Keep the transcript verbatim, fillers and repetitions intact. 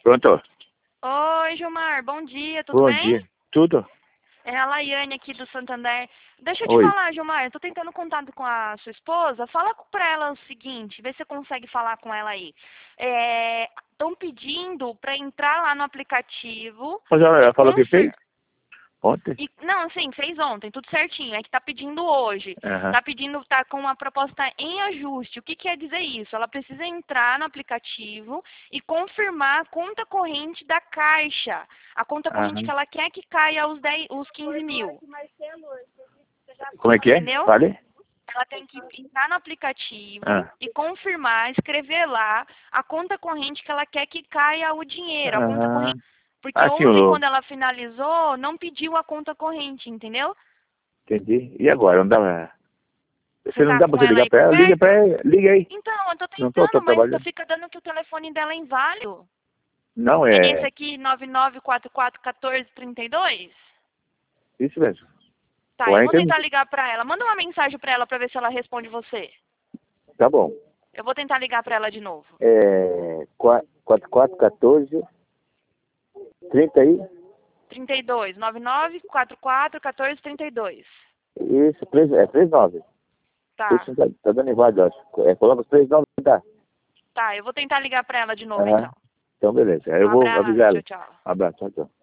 Pronto? Oi, Gilmar, bom dia, tudo Bom bem? dia. Tudo? É a Laiane aqui do Santander. Deixa eu te Oi. falar, Gilmar, eu tô tentando contato com a sua esposa. Fala pra ela o seguinte, vê se você consegue falar com ela aí. Estão pedindo pra entrar lá no aplicativo Mas ela, e ela falou que fez? confirmar. Ontem? E, não, sim, fez ontem, tudo certinho. É que tá pedindo hoje. Aham. Tá pedindo, tá com uma proposta em ajuste. O que quer dizer isso? Ela precisa entrar no aplicativo e confirmar a conta corrente da Caixa. A conta corrente que Aham. ela quer que caia os, dez, os quinze mil. Como é que é? Entendeu? Fale? Ela tem que entrar no aplicativo Ah. e confirmar, escrever lá a conta corrente que ela quer que caia o dinheiro, a conta Aham. corrente. Porque Assim, ontem, eu quando ela finalizou, não pediu a conta corrente, entendeu? entendi. E agora? Não dá... Você Você não tá dá pra com você ela ligar aí pra por ela? Liga pra perto? ela. Liga aí. Então, eu tô Não tô, tô tentando, mas tá- trabalhando. fica dando que o telefone dela é inválido. Não, É esse é... aqui, nove nove quatro quatro um quatro três dois? Isso mesmo. Tá, eu vou quarenta... tentar ligar pra ela. Manda uma mensagem pra ela pra ver se ela responde você. Tá bom. Eu vou tentar ligar pra ela de novo. É... quatro quatro um quatro, trinta aí. trinta e dois, nove nove quatro quatro um quatro três dois. Isso, três, é três nove. Tá, Isso tá, tá dando inválido, acho. É, coloca os três nove e dá. tá, eu vou tentar ligar pra ela de novo Aham. então. Então, beleza. Aí Um eu vou abraço, avisar tchau, ela. tchau. Um abraço, tchau, tchau.